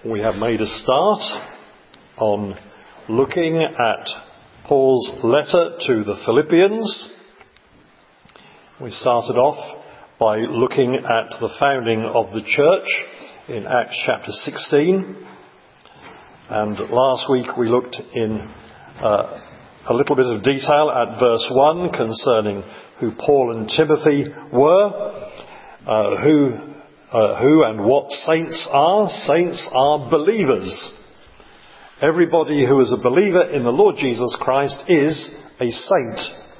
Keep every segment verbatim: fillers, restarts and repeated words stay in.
We have made a start on looking at Paul's letter to the Philippians. We started off by looking at the founding of the church in Acts chapter sixteen. And last week we looked in uh, a little bit of detail at verse one concerning who Paul and Timothy were, uh, who Uh, who and what saints are. Saints are believers. Everybody who is a believer in the Lord Jesus Christ is a saint.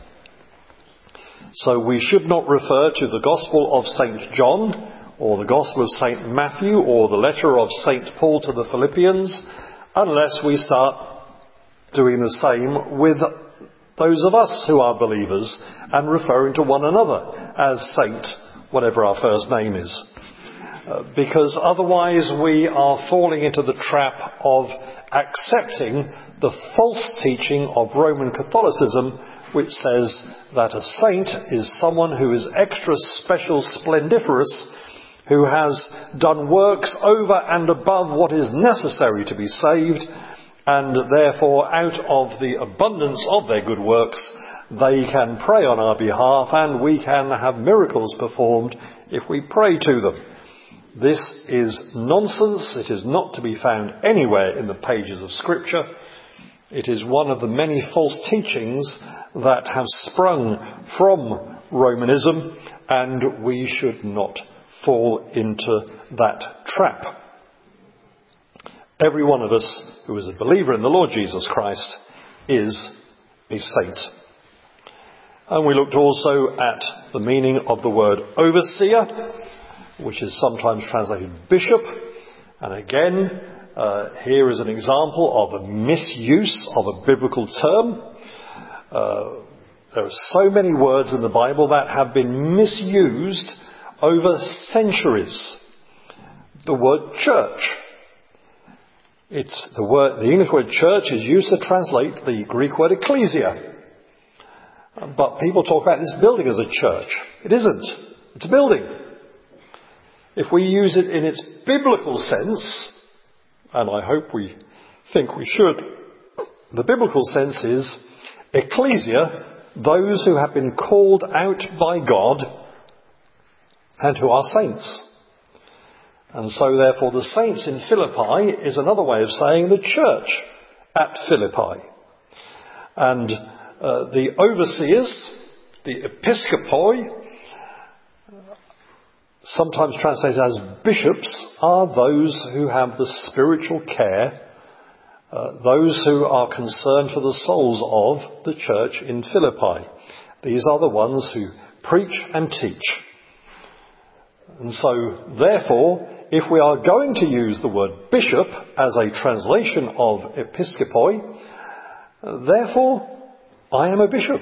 So we should not refer to the Gospel of Saint John or the Gospel of Saint Matthew or the letter of Saint Paul to the Philippians unless we start doing the same with those of us who are believers and referring to one another as saint, whatever our first name is. Uh, because otherwise we are falling into the trap of accepting the false teaching of Roman Catholicism, which says that a saint is someone who is extra special splendiferous, who has done works over and above what is necessary to be saved, and therefore out of the abundance of their good works they can pray on our behalf and we can have miracles performed if we pray to them. This is nonsense. It is not to be found anywhere in the pages of Scripture. It is one of the many false teachings that have sprung from Romanism, and we should not fall into that trap. Every one of us who is a believer in the Lord Jesus Christ is a saint. And we looked also at the meaning of the word overseer, which is sometimes translated bishop. And again, uh, here is an example of a misuse of a biblical term. Uh, there are so many words in the Bible that have been misused over centuries. The word church. It's the word, the English word church is used to translate the Greek word ecclesia. But people talk about this building as a church. It isn't. It's a building. If we use it in its biblical sense, and I hope we think we should, the biblical sense is ecclesia, those who have been called out by God and who are saints. And so therefore the saints in Philippi is another way of saying the church at Philippi. And uh, the overseers, the episkopoi, sometimes translated as bishops, are those who have the spiritual care, uh, those who are concerned for the souls of the church in Philippi. These are the ones who preach and teach. And so, therefore, if we are going to use the word bishop as a translation of episkopoi, therefore, I am a bishop.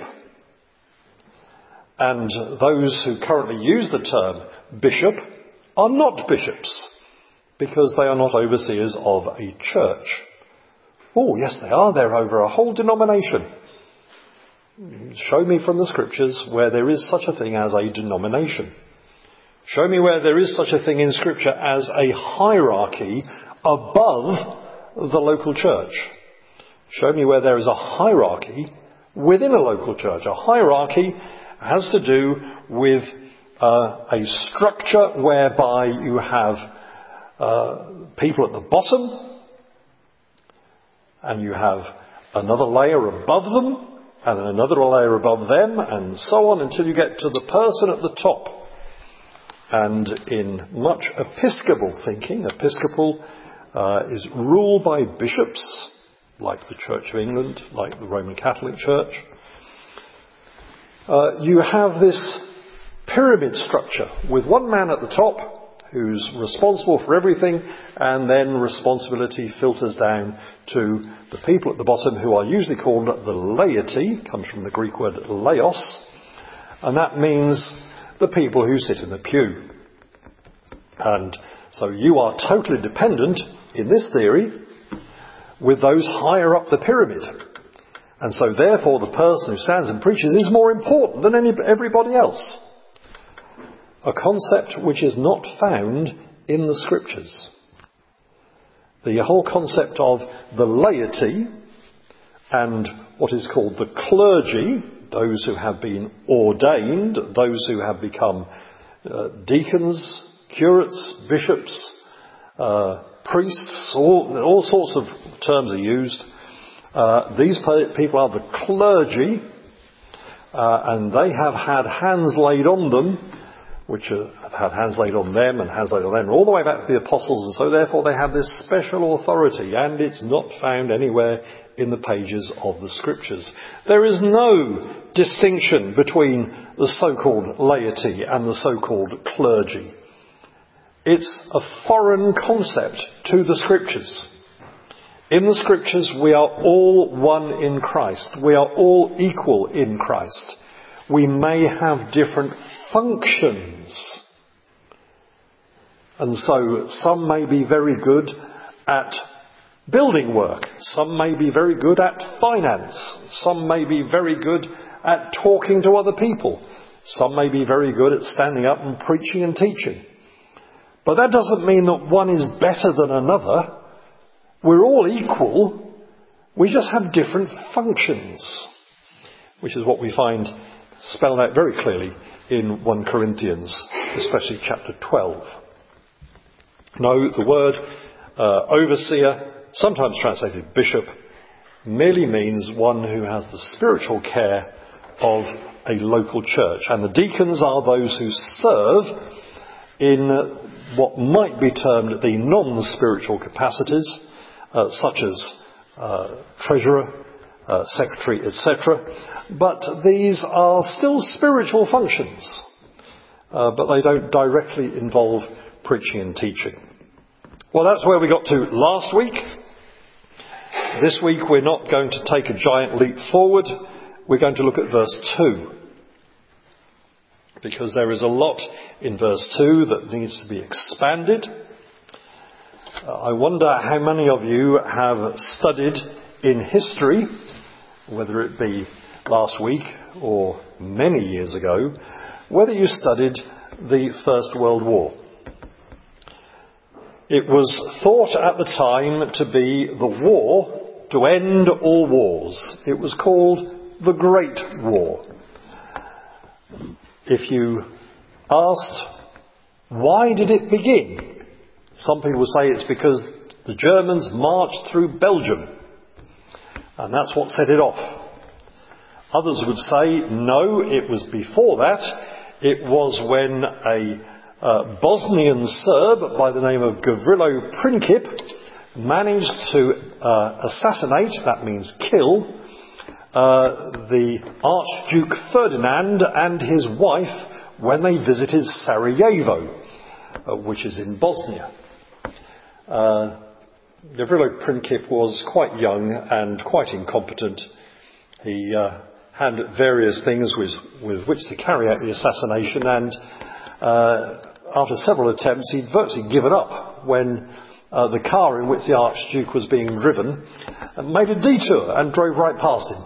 And those who currently use the term bishop are not bishops because they are not overseers of a church. Oh, yes, they are. They're over a whole denomination. Show me from the Scriptures where there is such a thing as a denomination. Show me where there is such a thing in Scripture as a hierarchy above the local church. Show me where there is a hierarchy within a local church. A hierarchy has to do with Uh, a structure whereby you have uh, people at the bottom and you have another layer above them and then another layer above them and so on until you get to the person at the top. And in much Episcopal thinking, Episcopal uh, is ruled by bishops, like the Church of England, like the Roman Catholic Church. Uh, you have this pyramid structure with one man at the top who's responsible for everything, and then responsibility filters down to the people at the bottom who are usually called the laity, comes from the Greek word laos, and that means the people who sit in the pew. And so you are totally dependent, in this theory, with those higher up the pyramid. And so therefore the person who stands and preaches is more important than any, everybody else. A concept which is not found in the Scriptures. The whole concept of the laity and what is called the clergy, those who have been ordained, those who have become uh, deacons, curates, bishops, uh, priests, all, all sorts of terms are used. Uh, these people are the clergy, uh, and they have had hands laid on them, which uh, have had hands laid on them and hands laid on them, all the way back to the apostles, and so therefore they have this special authority, and it's not found anywhere in the pages of the Scriptures. There is no distinction between the so-called laity and the so-called clergy. It's a foreign concept to the Scriptures. In the Scriptures, we are all one in Christ. We are all equal in Christ. We may have different functions. And so some may be very good at building work. Some may be very good at finance. Some may be very good at talking to other people. Some may be very good at standing up and preaching and teaching. But that doesn't mean that one is better than another. We're all equal. We just have different functions, which is what we find spelled out very clearly in First Corinthians, especially chapter twelve. No, the word uh, overseer, sometimes translated bishop, merely means one who has the spiritual care of a local church. And the deacons are those who serve in what might be termed the non-spiritual capacities, uh, such as uh, treasurer, uh, secretary, et cetera. But these are still spiritual functions, uh, but they don't directly involve preaching and teaching. Well, that's where we got to last week. This week we're not going to take a giant leap forward. We're going to look at verse two. Because there is a lot in verse two that needs to be expanded. Uh, I wonder how many of you have studied in history, whether it be last week or many years ago, whether you studied the First World War. It was thought at the time to be the war to end all wars. It was called the Great War. If you asked, why did it begin? Some people would say it's because the Germans marched through Belgium, and that's what set it off. Others would say, no, it was before that. It was when a uh, Bosnian Serb by the name of Gavrilo Princip managed to uh, assassinate, that means kill, uh, the Archduke Ferdinand and his wife when they visited Sarajevo, uh, which is in Bosnia. Uh, Gavrilo Princip was quite young and quite incompetent. He uh, had various things with, with which to carry out the assassination, and uh, after several attempts he'd virtually given up when uh, the car in which the Archduke was being driven made a detour and drove right past him.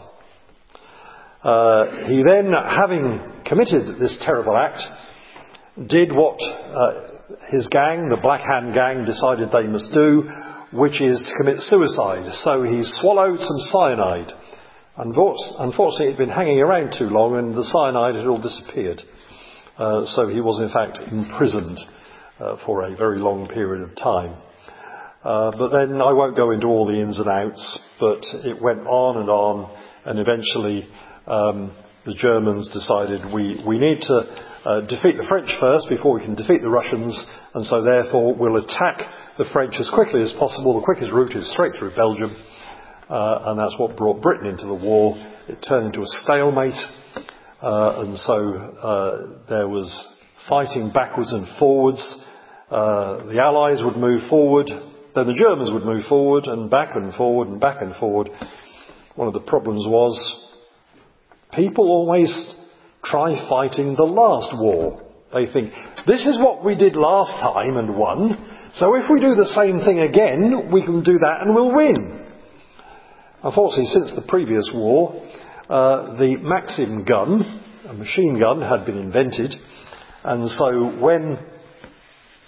Uh, he then, having committed this terrible act, did what uh, his gang, the Black Hand Gang, decided they must do, which is to commit suicide. So he swallowed some cyanide. Unfortunately, it had been hanging around too long and the cyanide had all disappeared. Uh, so he was in fact imprisoned uh, for a very long period of time. Uh, but then I won't go into all the ins and outs, but it went on and on, and eventually um, the Germans decided we, we need to uh, defeat the French first before we can defeat the Russians, and so therefore we'll attack the French as quickly as possible. The quickest route is straight through Belgium. Uh, and that's what brought Britain into the war. It turned into a stalemate, uh, and so uh, there was fighting backwards and forwards. Uh, the Allies would move forward, then the Germans would move forward, and back and forward and back and forward. One of the problems was people always try fighting the last war. They think, this is what we did last time and won, so if we do the same thing again, we can do that and we'll win. Unfortunately, since the previous war, uh, the Maxim gun, a machine gun, had been invented, and so when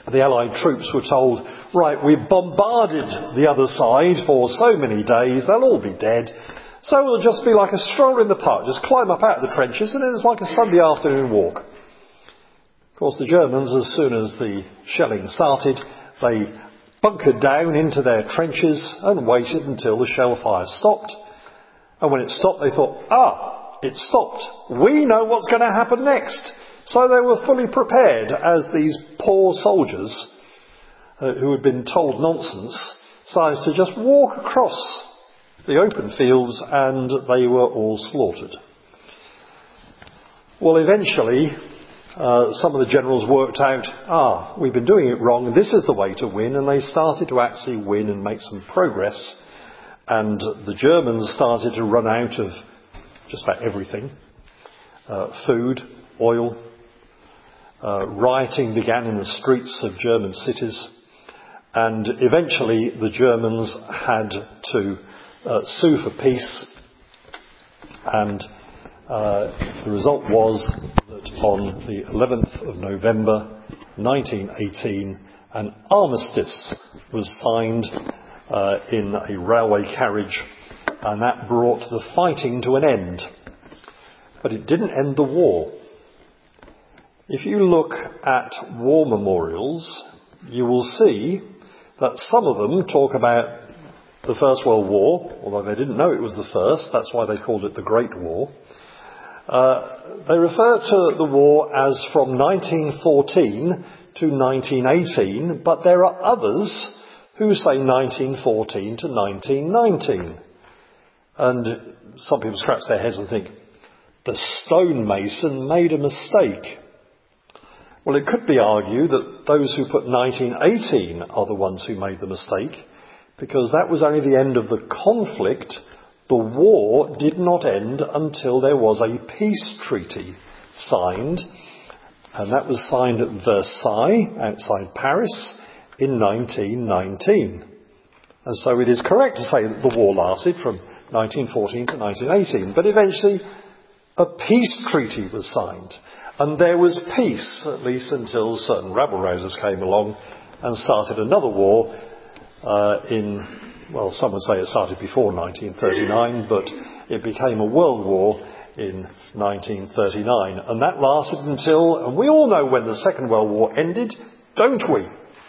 the Allied troops were told, right, we've bombarded the other side for so many days, they'll all be dead, so it'll just be like a stroll in the park, just climb up out of the trenches and it's like a Sunday afternoon walk. Of course, the Germans, as soon as the shelling started, they bunkered down into their trenches and waited until the shell fire stopped. And when it stopped, they thought, ah, it stopped. We know what's going to happen next. So they were fully prepared as these poor soldiers uh, who had been told nonsense decided to just walk across the open fields, and they were all slaughtered. Well, eventually, uh, some of the generals worked out, ah, we've been doing it wrong, and this is the way to win, and they started to actually win and make some progress. And the Germans started to run out of just about everything. Uh, food, oil. Uh, rioting began in the streets of German cities. And eventually the Germans had to uh, sue for peace. And uh, the result was that on the eleventh of November nineteen eighteen, an armistice was signed Uh, in a railway carriage, and that brought the fighting to an end. But it didn't end the war. If you look at war memorials, you will see that some of them talk about the First World War, although they didn't know it was the first, that's why they called it the Great War. Uh, they refer to the war as from nineteen fourteen to nineteen eighteen, but there are others who say nineteen fourteen to nineteen nineteen. And some people scratch their heads and think, the stonemason made a mistake. Well, it could be argued that those who put nineteen eighteen are the ones who made the mistake, because that was only the end of the conflict. The war did not end until there was a peace treaty signed, and that was signed at Versailles, outside Paris, in nineteen nineteen. And so it is correct to say that the war lasted from nineteen fourteen to nineteen eighteen. But eventually a peace treaty was signed. And there was peace, at least until certain rabble-rousers came along and started another war uh, in, well, some would say it started before nineteen thirty-nine, but it became a world war in nineteen thirty-nine. And that lasted until, and we all know when the Second World War ended, don't we?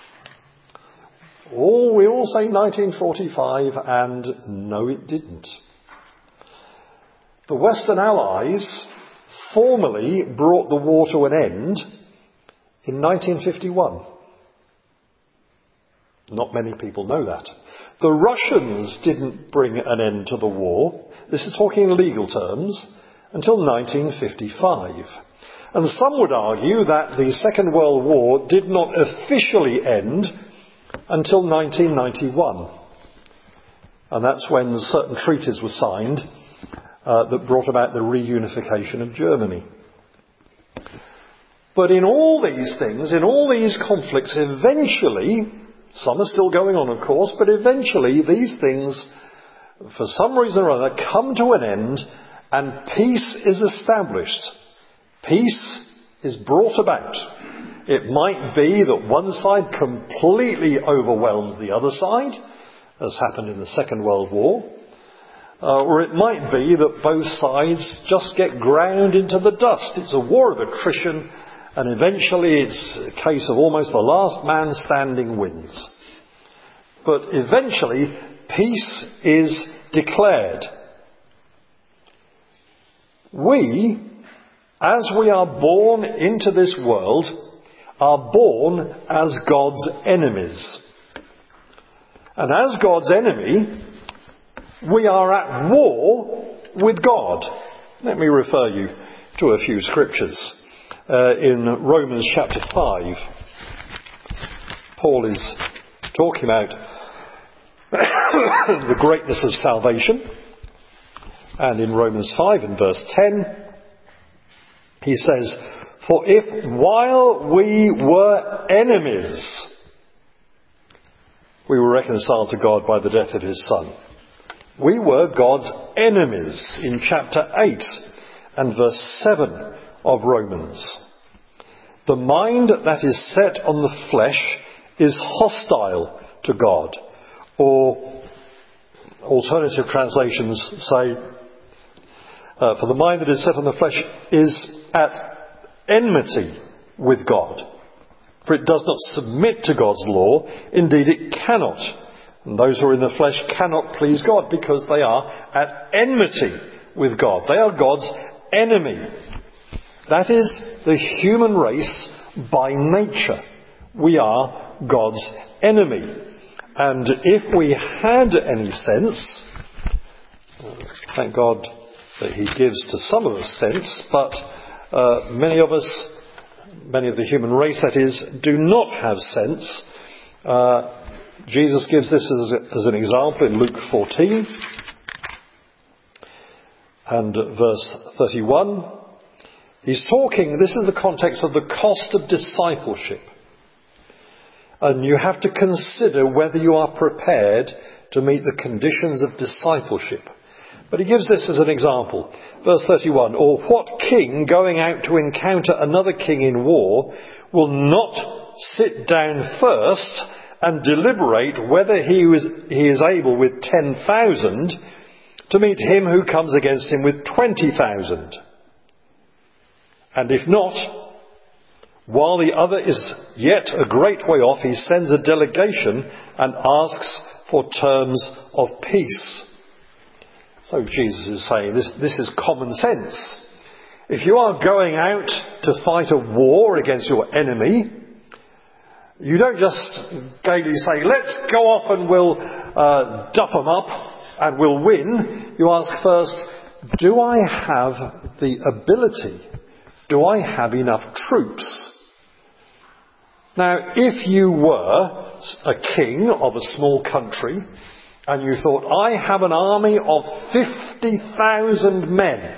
Oh, we all say nineteen forty-five, and no, it didn't. The Western Allies formally brought the war to an end in nineteen fifty-one. Not many people know that. The Russians didn't bring an end to the war, this is talking in legal terms, until nineteen fifty-five. And some would argue that the Second World War did not officially end until nineteen ninety-one. And that's when certain treaties were signed uh, that brought about the reunification of Germany. But in all these things, in all these conflicts, eventually, some are still going on of course, but eventually these things, for some reason or other, come to an end and peace is established. Peace is brought about. It might be that one side completely overwhelms the other side, as happened in the Second World War, uh, or it might be that both sides just get ground into the dust. It's a war of attrition, and eventually it's a case of almost the last man standing wins. But eventually, peace is declared. We, as we are born into this world, are born as God's enemies. And as God's enemy, we are at war with God. Let me refer you to a few scriptures. Uh, in Romans chapter five, Paul is talking about the greatness of salvation. And in Romans five and verse ten, he says, "For if while we were enemies, we were reconciled to God by the death of his Son." We were God's enemies in chapter eight and verse seven of Romans. The mind that is set on the flesh is hostile to God. Or alternative translations say, uh, for the mind that is set on the flesh is at enmity with God. For it does not submit to God's law. Indeed, it cannot. And those who are in the flesh cannot please God because they are at enmity with God. They are God's enemy. That is the human race by nature. We are God's enemy. And if we had any sense, thank God that he gives to some of us sense, but uh, many of us, many of the human race that is, do not have sense. Uh, Jesus gives this as, a, as an example in Luke fourteen and verse thirty-one. He's talking, this is the context of the cost of discipleship. And you have to consider whether you are prepared to meet the conditions of discipleship. But he gives this as an example. Verse thirty-one, or what king going out to encounter another king in war will not sit down first and deliberate whether he, was, he is able with ten thousand to meet him who comes against him with twenty thousand? And if not, while the other is yet a great way off, he sends a delegation and asks for terms of peace. So Jesus is saying this, this is common sense. If you are going out to fight a war against your enemy, you don't just gaily say, let's go off and we'll uh, duff them up and we'll win. You ask first, do I have the ability? Do I have enough troops? Now, if you were a king of a small country and you thought, I have an army of fifty thousand men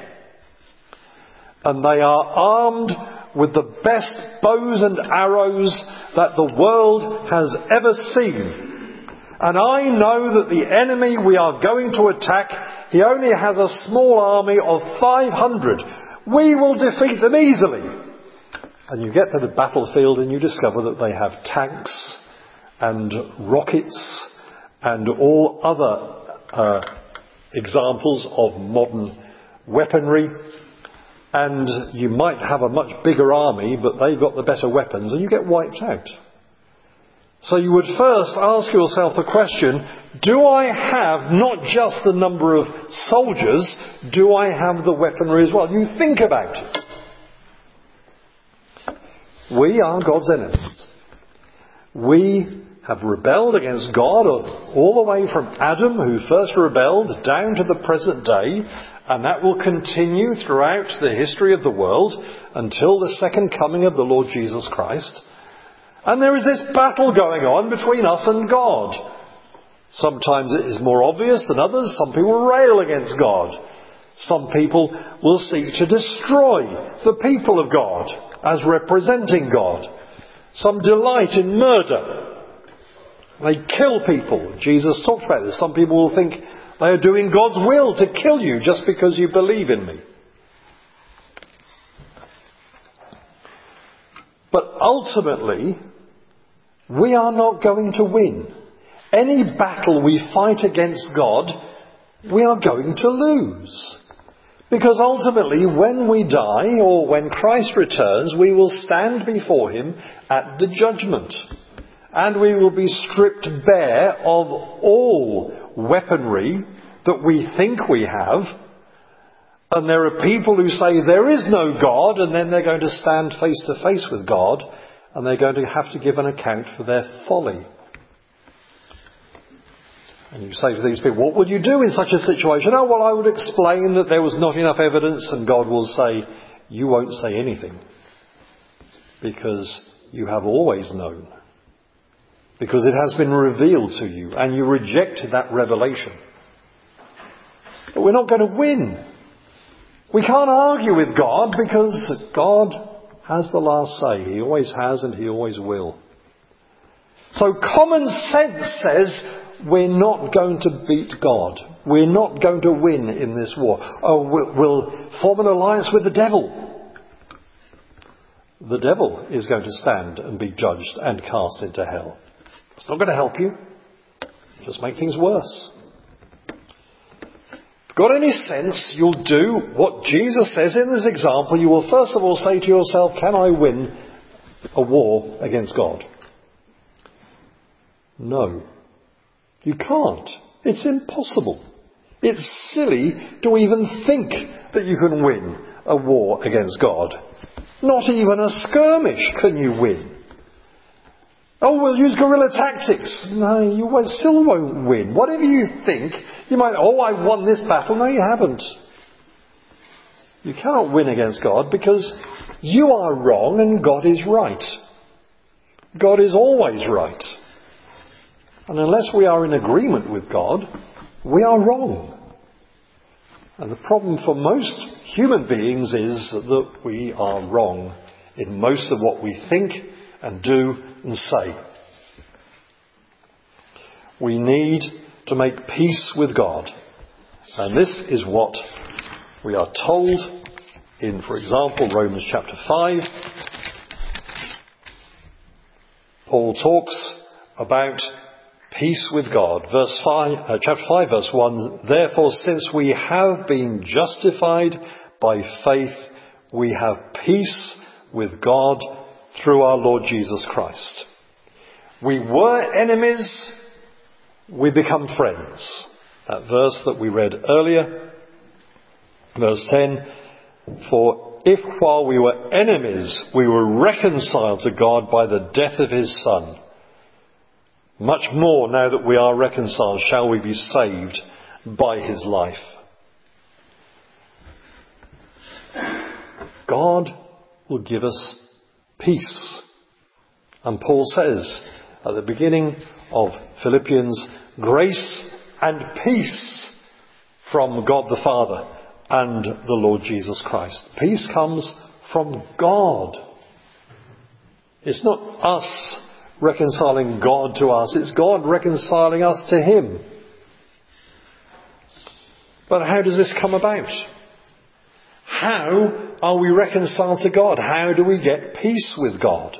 and they are armed with the best bows and arrows that the world has ever seen, and I know that the enemy we are going to attack, he only has a small army of five hundred. We will defeat them easily. And you get to the battlefield and you discover that they have tanks and rockets and all other uh, examples of modern weaponry. And you might have a much bigger army, but they've got the better weapons, and you get wiped out. So you would first ask yourself the question, do I have not just the number of soldiers, do I have the weaponry as well? You think about it. We are God's enemies. We have rebelled against God all the way from Adam, who first rebelled, down to the present day, and that will continue throughout the history of the world until the second coming of the Lord Jesus Christ. And there is this battle going on between us and God. Sometimes it is more obvious than others. Some people rail against God. Some people will seek to destroy the people of God as representing God. Some delight in murder. They kill people. Jesus talked about this. Some people will think they are doing God's will to kill you just because you believe in me. But ultimately, we are not going to win. Any battle we fight against God, we are going to lose. Because ultimately, when we die or when Christ returns, we will stand before him at the judgment. And we will be stripped bare of all weaponry that we think we have. And there are people who say there is no God, and then they're going to stand face to face with God, and they're going to have to give an account for their folly. And you say to these people, what would you do in such a situation? Oh, well, I would explain that there was not enough evidence, and God will say, you won't say anything, because you have always known. Because it has been revealed to you, and you rejected that revelation. But we're not going to win. We can't argue with God, because God has the last say. He always has, and he always will. So common sense says we're not going to beat God. We're not going to win in this war. Oh, we'll, we'll form an alliance with the devil. the devil is going to stand and be judged and cast into hell. It's not going to help you. Just make things worse. If you've got any sense, you'll do what Jesus says in this example. You will first of all say to yourself, can I win a war against God? No. You can't. It's impossible. It's silly to even think that you can win a war against God. Not even a skirmish can you win. Oh, we'll use guerrilla tactics. No, you won't, still won't win. Whatever you think, you might, oh, I won this battle. No, you haven't. You cannot win against God because you are wrong and God is right. God is always right. And unless we are in agreement with God, we are wrong. And the problem for most human beings is that we are wrong in most of what we think and do and say. We need to make peace with God. And this is what we are told in, for example, Romans chapter five. Paul talks about peace with God. Verse five, uh, chapter five, verse one. Therefore, since we have been justified by faith, we have peace with God through our Lord Jesus Christ. We were enemies, we become friends. That verse that we read earlier, verse ten. For if while we were enemies, we were reconciled to God by the death of his Son, much more, now that we are reconciled, shall we be saved by his life. God will give us peace. And Paul says at the beginning of Philippians, grace and peace from God the Father and the Lord Jesus Christ. Peace comes from God. It's not us reconciling God to us. It's God reconciling us to him. But how does this come about? How are we reconciled to God? How do we get peace with God?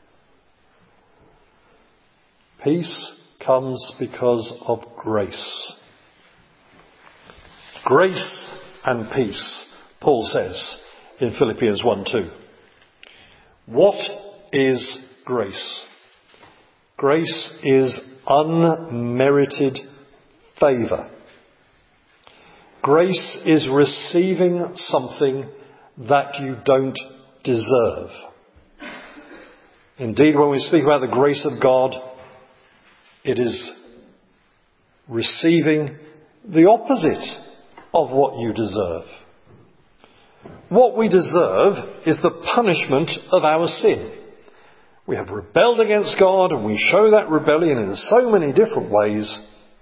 Peace comes because of grace. Grace and peace, Paul says in Philippians one two. What is grace? Grace is unmerited favour. Grace is receiving something that you don't deserve. Indeed, when we speak about the grace of God, it is receiving the opposite of what you deserve. What we deserve is the punishment of our sin. We have rebelled against God, and we show that rebellion in so many different ways.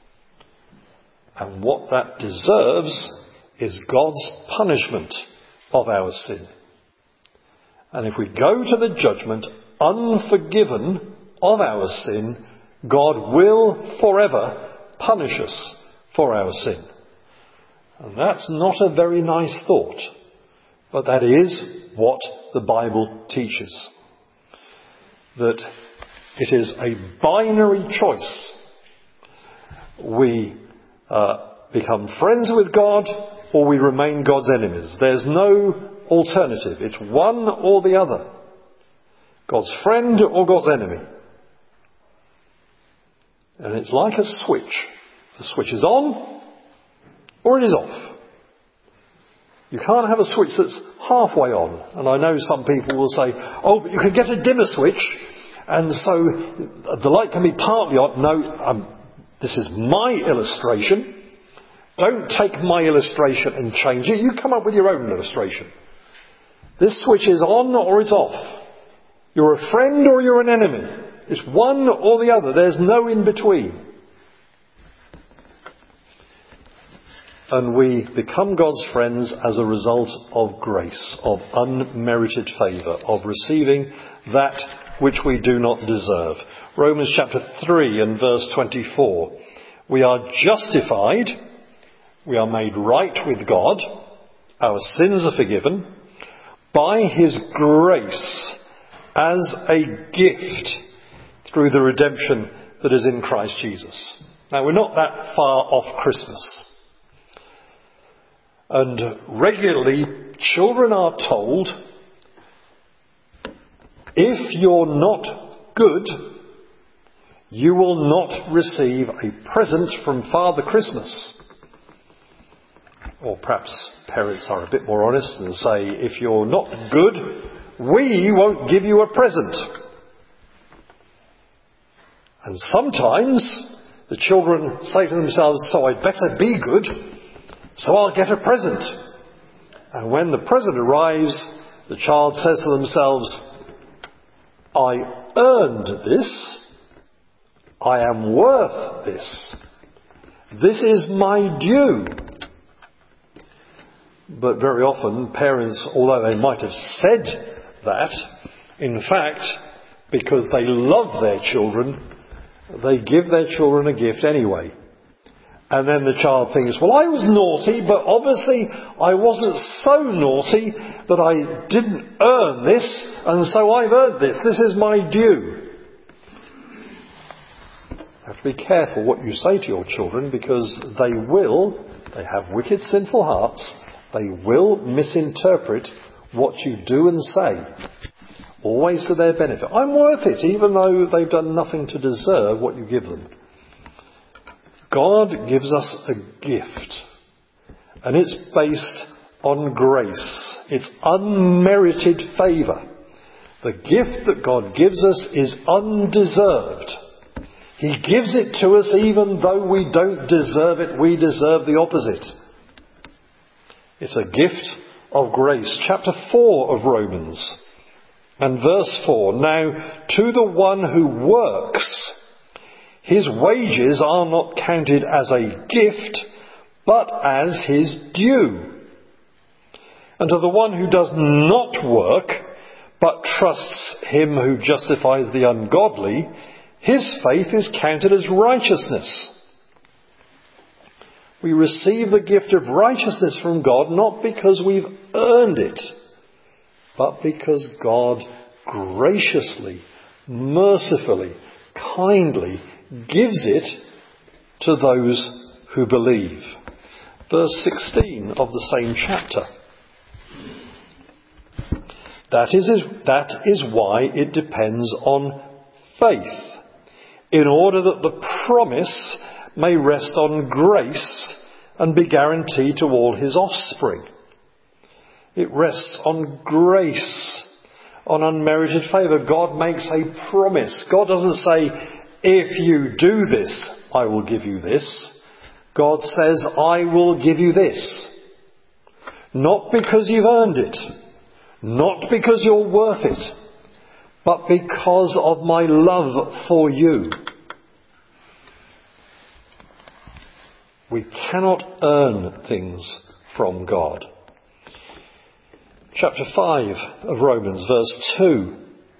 And what that deserves is God's punishment of our sin. And if we go to the judgment unforgiven of our sin, God will forever punish us for our sin. And that's not a very nice thought, but that is what the Bible teaches. That it is a binary choice. We uh, become friends with God, or we remain God's enemies. There's no alternative. It's one or the other. God's friend or God's enemy. And it's like a switch. The switch is on or it is off. You can't have a switch that's halfway on. And I know some people will say, oh, but you can get a dimmer switch, and so the light can be partly on. No, um, this is my illustration. Don't take my illustration and change it. You come up with your own illustration. This switch is on or it's off. You're a friend or you're an enemy. It's one or the other. There's no in between. And we become God's friends as a result of grace, of unmerited favour, of receiving that which we do not deserve. Romans chapter three and verse twenty-four. We are justified, we are made right with God, our sins are forgiven, by his grace as a gift through the redemption that is in Christ Jesus. Now, we're not that far off Christmas. And regularly, children are told, if you're not good, you will not receive a present from Father Christmas. Or perhaps parents are a bit more honest and say, if you're not good, we won't give you a present. And sometimes the children say to themselves, so I'd better be good, so I'll get a present. And when the present arrives, the child says to themselves, I earned this. I am worth this. This is my due. But very often parents, although they might have said that, in fact, because they love their children, they give their children a gift anyway. And then the child thinks, well, I was naughty, but obviously I wasn't so naughty that I didn't earn this, and so I've earned this. This is my due. You have to be careful what you say to your children, because they will, they have wicked, sinful hearts, they will misinterpret what you do and say. Always to their benefit. I'm worth it, even though they've done nothing to deserve what you give them. God gives us a gift, and it's based on grace. It's unmerited favour. The gift that God gives us is undeserved. He gives it to us even though we don't deserve it. We deserve the opposite. It's a gift of grace. Chapter four of Romans and verse four. Now, to the one who works, his wages are not counted as a gift, but as his due. And to the one who does not work, but trusts him who justifies the ungodly, his faith is counted as righteousness. We receive the gift of righteousness from God not because we've earned it, but because God graciously, mercifully, kindly gives it to those who believe. Verse sixteen of the same chapter. That is, that is why it depends on faith, in order that the promise may rest on grace and be guaranteed to all his offspring. It rests on grace, on unmerited favour. God makes a promise. God doesn't say, if you do this, I will give you this. God says, I will give you this. Not because you've earned it. Not because you're worth it. But because of my love for you. We cannot earn things from God. Chapter five of Romans, verse two.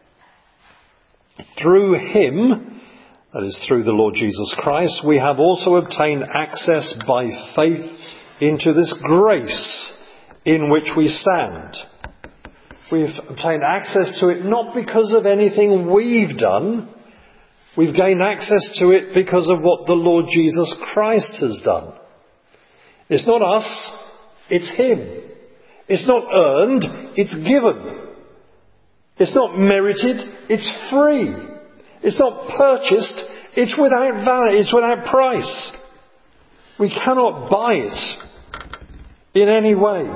Through him, that is through the Lord Jesus Christ, we have also obtained access by faith into this grace in which we stand. We've obtained access to it not because of anything we've done. We've gained access to it because of what the Lord Jesus Christ has done. It's not us, it's him. It's not earned, it's given. It's not merited, it's free. It's not purchased, it's without value, it's without price. We cannot buy it in any way.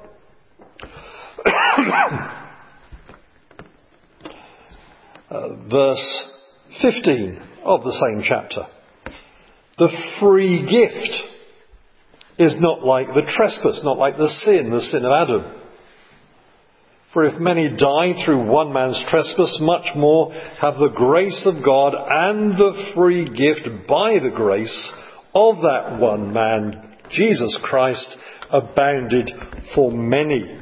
uh, verse fifteen of the same chapter. The free gift is not like the trespass, not like the sin, the sin of Adam. For if many died through one man's trespass, much more have the grace of God and the free gift by the grace of that one man, Jesus Christ, abounded for many.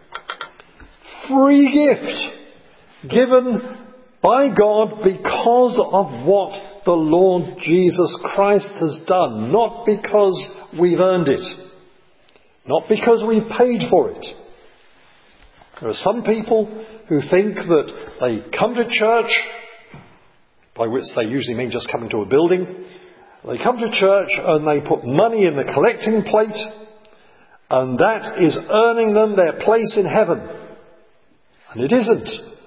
Free gift given by God because of what the Lord Jesus Christ has done, not because we've earned it, not because we paid for it. There are some people who think that they come to church, by which they usually mean just coming to a building. They come to church and they put money in the collecting plate, and that is earning them their place in heaven. And it isn't.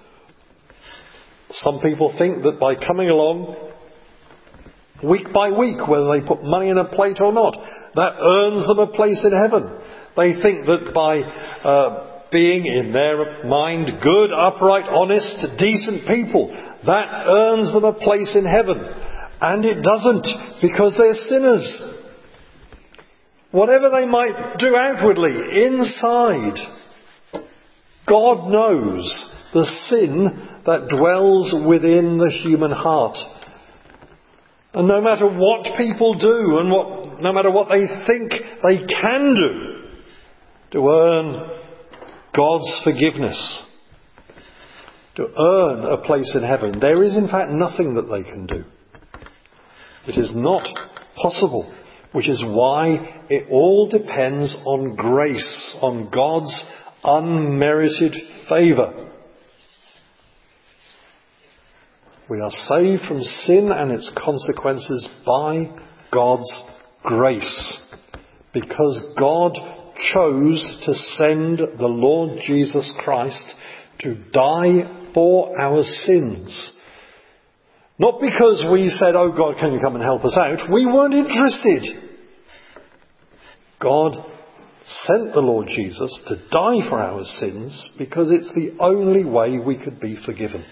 Some people think that by coming along week by week, whether they put money in a plate or not, that earns them a place in heaven. They think that by uh, being, in their mind, good, upright, honest, decent people, that earns them a place in heaven. And it doesn't, because they're sinners. Whatever they might do outwardly, inside, God knows the sin that dwells within the human heart. And no matter what people do, and what, no matter what they think they can do to earn God's forgiveness, to earn a place in heaven, there is in fact nothing that they can do. It is not possible, which is why it all depends on grace, on God's unmerited favour. We are saved from sin and its consequences by God's grace, because God chose to send the Lord Jesus Christ to die for our sins. Not because we said, "Oh God, can you come and help us out?" We weren't interested. God sent the Lord Jesus to die for our sins because it's the only way we could be forgiven.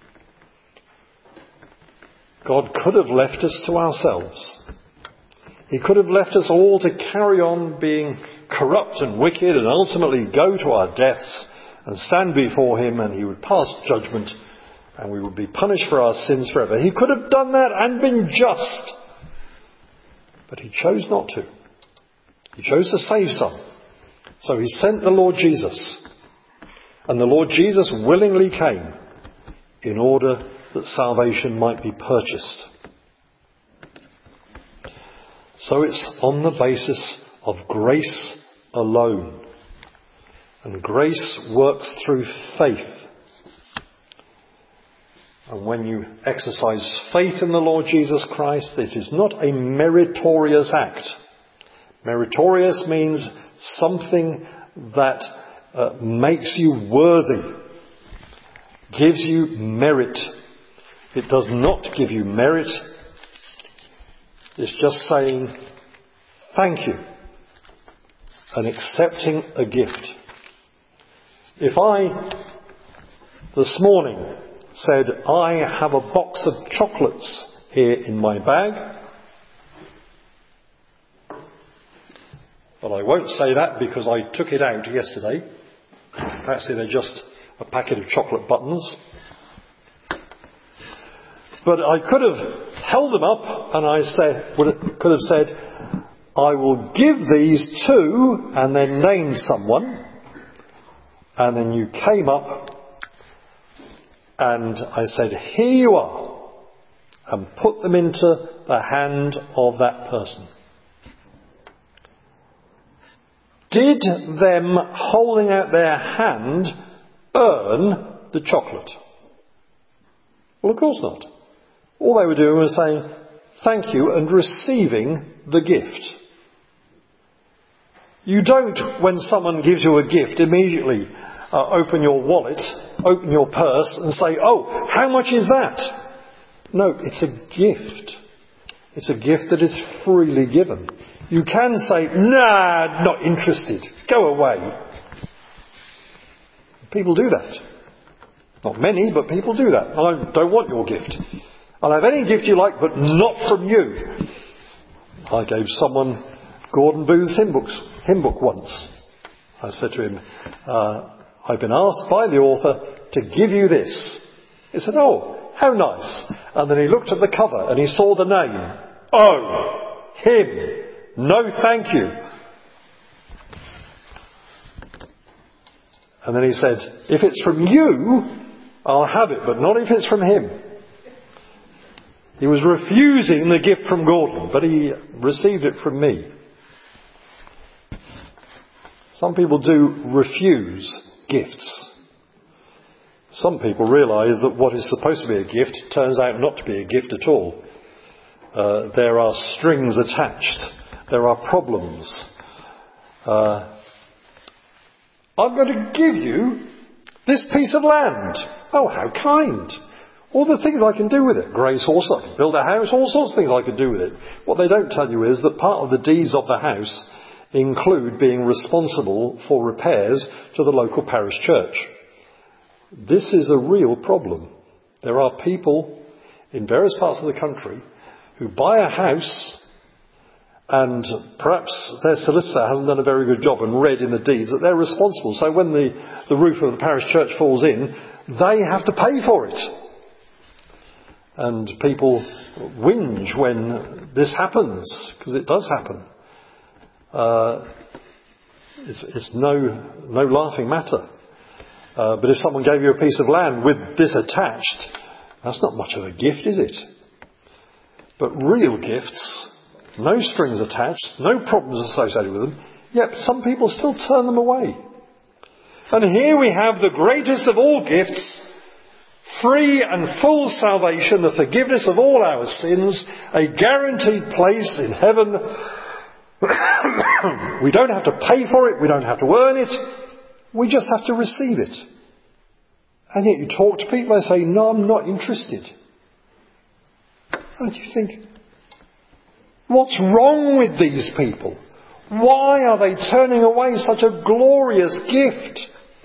God could have left us to ourselves. He could have left us all to carry on being corrupt and wicked and ultimately go to our deaths and stand before him, and he would pass judgment and we would be punished for our sins forever. He could have done that and been just. But he chose not to. He chose to save some. So he sent the Lord Jesus. And the Lord Jesus willingly came in order that salvation might be purchased. So it's on the basis of grace alone. And grace works through faith. And when you exercise faith in the Lord Jesus Christ, it is not a meritorious act. Meritorious means something that uh, makes you worthy, gives you merit. It does not give you merit. It's just saying thank you and accepting a gift. If I this morning said, "I have a box of chocolates here in my bag," but I won't say that because I took it out yesterday. Actually, they're just a packet of chocolate buttons. But I could have held them up and I said, would have, could have said, "I will give these to," and then named someone. And then you came up and I said, "Here you are," and put them into the hand of that person. Did them holding out their hand earn the chocolate? Well, of course not. All they were doing was saying thank you and receiving the gift. You don't, when someone gives you a gift, immediately uh, open your wallet, open your purse and say, "Oh, how much is that?" No, it's a gift. It's a gift that is freely given. You can say, "Nah, not interested. Go away." People do that. Not many, but people do that. "I don't want your gift. I'll have any gift you like, but not from you." I gave someone Gordon Booth's hymn, books, hymn book once. I said to him, uh, "I've been asked by the author to give you this." He said, "Oh, how nice." And then he looked at the cover and he saw the name. "Oh, him. No, thank you." And then he said, "If it's from you, I'll have it, but not if it's from him." He was refusing the gift from Gordon, but he received it from me. Some people do refuse gifts. Some people realise that what is supposed to be a gift turns out not to be a gift at all. Uh, there are strings attached. There are problems. Uh, I'm going to give you this piece of land. Oh, how kind. All the things I can do with it. Grace also. I can build a house. All sorts of things I can do with it. What they don't tell you is that part of the deeds of the house include being responsible for repairs to the local parish church. This is a real problem. There are people in various parts of the country who buy a house and perhaps their solicitor hasn't done a very good job and read in the deeds that they're responsible. So when the, the roof of the parish church falls in, they have to pay for it. And people whinge when this happens, because it does happen. Uh, it's, it's no, no laughing matter. Uh, but if someone gave you a piece of land with this attached, that's not much of a gift, is it? But real gifts, no strings attached, no problems associated with them, yet some people still turn them away. And here we have the greatest of all gifts, free and full salvation, the forgiveness of all our sins, a guaranteed place in heaven. We don't have to pay for it, we don't have to earn it, we just have to receive it. And yet you talk to people and say, no, I'm not interested. And you think, what's wrong with these people? Why are they turning away such a glorious gift?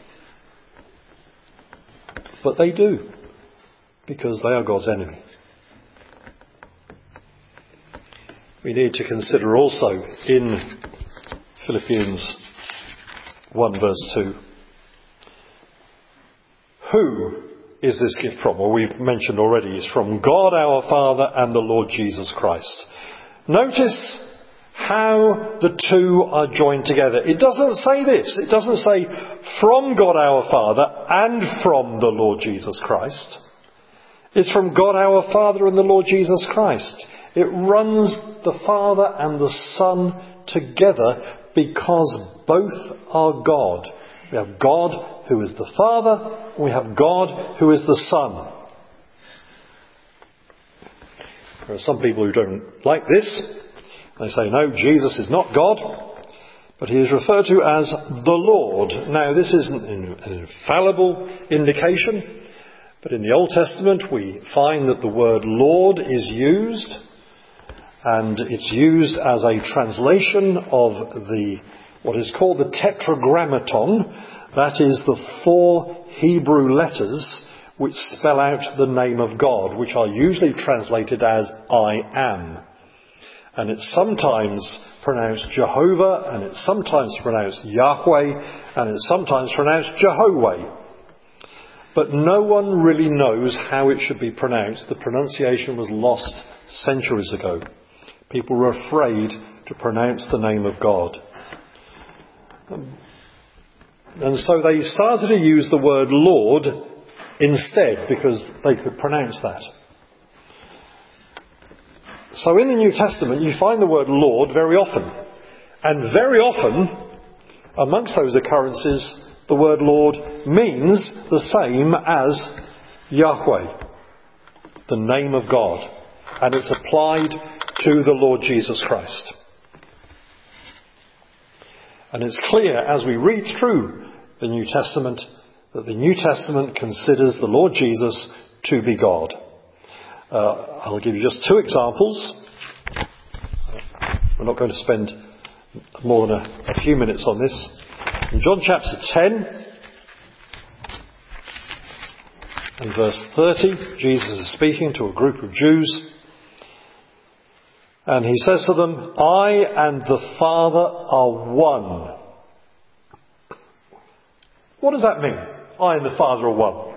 But they do, because they are God's enemy. We need to consider also in Philippians one verse two, who is this gift from? Well, we've mentioned already, it's from God our Father and the Lord Jesus Christ. Notice how the two are joined together. It doesn't say this. It doesn't say from God our Father and from the Lord Jesus Christ. It's from God our Father and the Lord Jesus Christ. It runs the Father and the Son together because both are God. We have God who is the Father, we have God who is the Son. There are some people who don't like this. They say, no, Jesus is not God, but he is referred to as the Lord. Now, this isn't an infallible indication, but in the Old Testament we find that the word Lord is used, and it's used as a translation of the what is called the Tetragrammaton. That is the four Hebrew letters which spell out the name of God, which are usually translated as I am. And it's sometimes pronounced Jehovah, and it's sometimes pronounced Yahweh, and it's sometimes pronounced Jehovah. But no one really knows how it should be pronounced. The pronunciation was lost centuries ago. People were afraid to pronounce the name of God. And so they started to use the word Lord instead, because they could pronounce that. So in the New Testament you find the word Lord very often. And very often, amongst those occurrences, the word Lord means the same as Yahweh, the name of God. And it's applied to the Lord Jesus Christ. And it's clear as we read through the New Testament that the New Testament considers the Lord Jesus to be God. Uh, I'll give you just two examples. We're not going to spend more than a, a few minutes on this. In John chapter ten and verse thirty, Jesus is speaking to a group of Jews. And he says to them, I and the Father are one. What does that mean? I and the Father are one.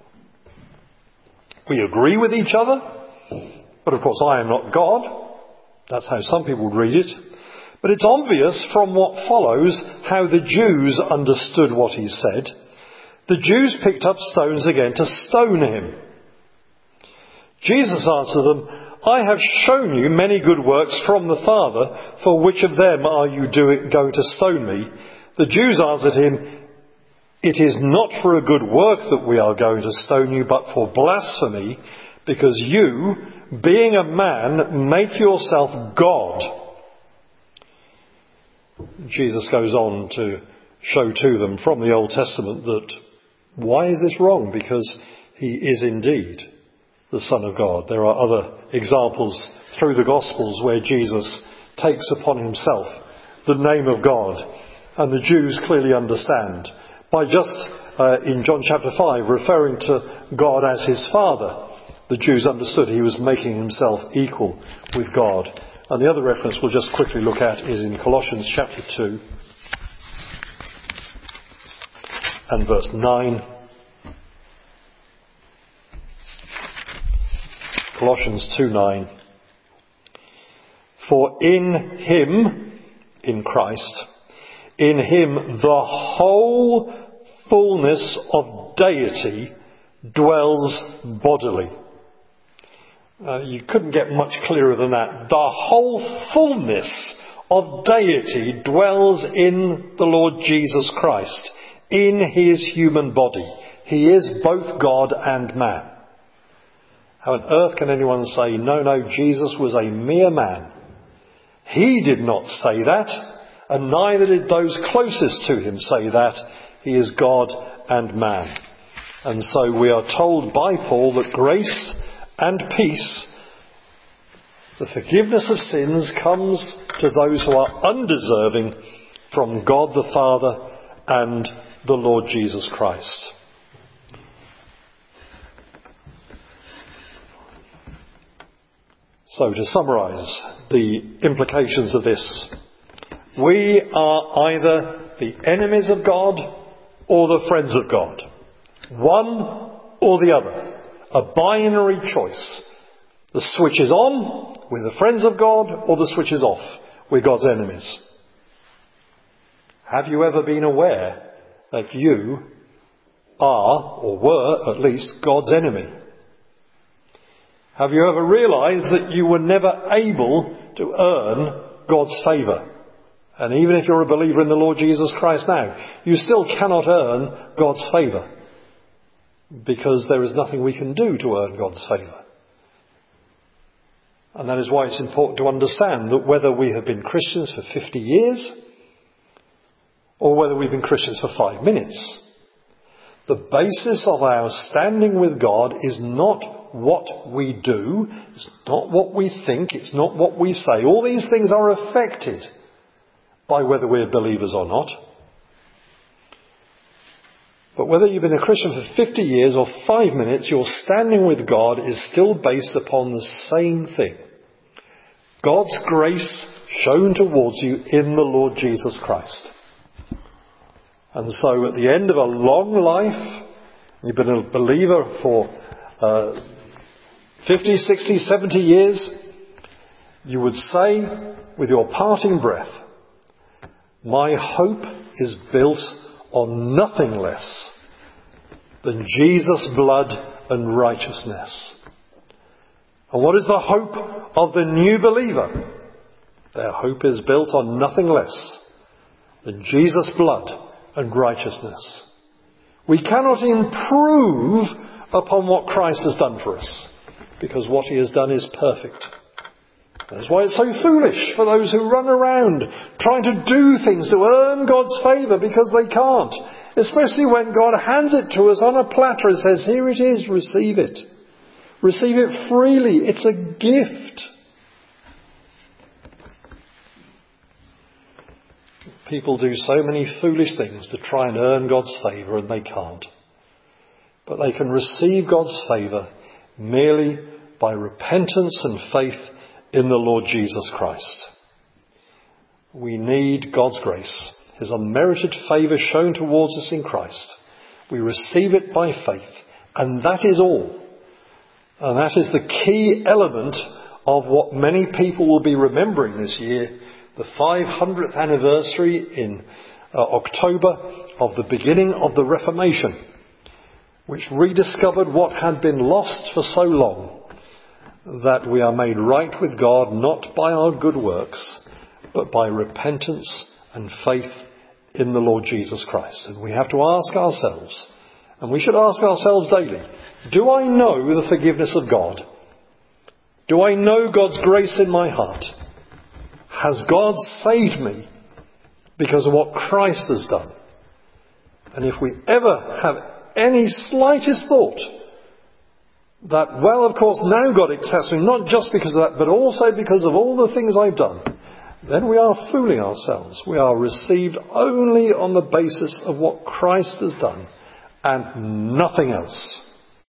We agree with each other, but of course I am not God. That's how some people would read it. But it's obvious from what follows how the Jews understood what he said. The Jews picked up stones again to stone him. Jesus answered them, I have shown you many good works from the Father, for which of them are you doing, going to stone me? The Jews answered him, It is not for a good work that we are going to stone you, but for blasphemy, because you, being a man, make yourself God. Jesus goes on to show to them from the Old Testament that why is this wrong? Because he is indeed the Son of God. There are other examples through the Gospels where Jesus takes upon himself the name of God, and the Jews clearly understand by just uh, in John chapter five referring to God as his Father. The Jews understood he was making himself equal with God. And the other reference we'll just quickly look at is in Colossians chapter two and verse nine. Colossians two nine. For in him, in Christ, in him the whole fullness of deity dwells bodily. Uh, you couldn't get much clearer than that. The whole fullness of deity dwells in the Lord Jesus Christ, in his human body. He is both God and man. How on earth can anyone say, no, no, Jesus was a mere man? He did not say that, and neither did those closest to him say that. He is God and man. And so we are told by Paul that grace and peace, the forgiveness of sins, comes to those who are undeserving from God the Father and the Lord Jesus Christ. So to summarise the implications of this, we are either the enemies of God or the friends of God. One or the other. A binary choice. The switch is on, we're the friends of God, or the switch is off, we're God's enemies. Have you ever been aware that you are, or were at least, God's enemy? Have you ever realised that you were never able to earn God's favour? And even if you're a believer in the Lord Jesus Christ now, you still cannot earn God's favour, because there is nothing we can do to earn God's favour. And that is why it's important to understand that whether we have been Christians for fifty years or whether we've been Christians for five minutes, the basis of our standing with God is not what we do, it's not what we think, it's not what we say. All these things are affected by whether we're believers or not. But whether you've been a Christian for fifty years or five minutes, your standing with God is still based upon the same thing. God's grace shown towards you in the Lord Jesus Christ. And so at the end of a long life, you've been a believer for uh, fifty, sixty, seventy years, you would say with your parting breath, my hope is built on nothing less than Jesus' blood and righteousness. And what is the hope of the new believer? Their hope is built on nothing less than Jesus' blood and righteousness. We cannot improve upon what Christ has done for us, because what he has done is perfect. That's why it's so foolish for those who run around trying to do things to earn God's favour, because they can't. Especially when God hands it to us on a platter and says, here it is, receive it. Receive it freely. It's a gift. People do so many foolish things to try and earn God's favour, and they can't. But they can receive God's favour merely by repentance and faith in the Lord Jesus Christ. We need God's grace, his unmerited favour shown towards us in Christ. We receive it by faith, and that is all. And that is the key element of what many people will be remembering this year, the five hundredth anniversary in uh, October of the beginning of the Reformation, which rediscovered what had been lost for so long, that we are made right with God not by our good works, but by repentance and faith in the Lord Jesus Christ. And we have to ask ourselves, and we should ask ourselves daily, do I know the forgiveness of God? Do I know God's grace in my heart? Has God saved me because of what Christ has done? And if we ever have any slightest thought that, well, of course, now God accepts me, not just because of that, but also because of all the things I've done, then we are fooling ourselves. We are received only on the basis of what Christ has done and nothing else.